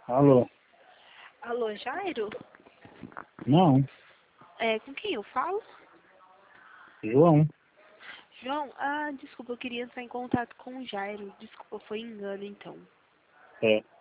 Alô? Alô, Jairo? Não, Com quem eu falo? João. João, desculpa, eu queria entrar em contato com o Jairo. Desculpa, foi engano então. É.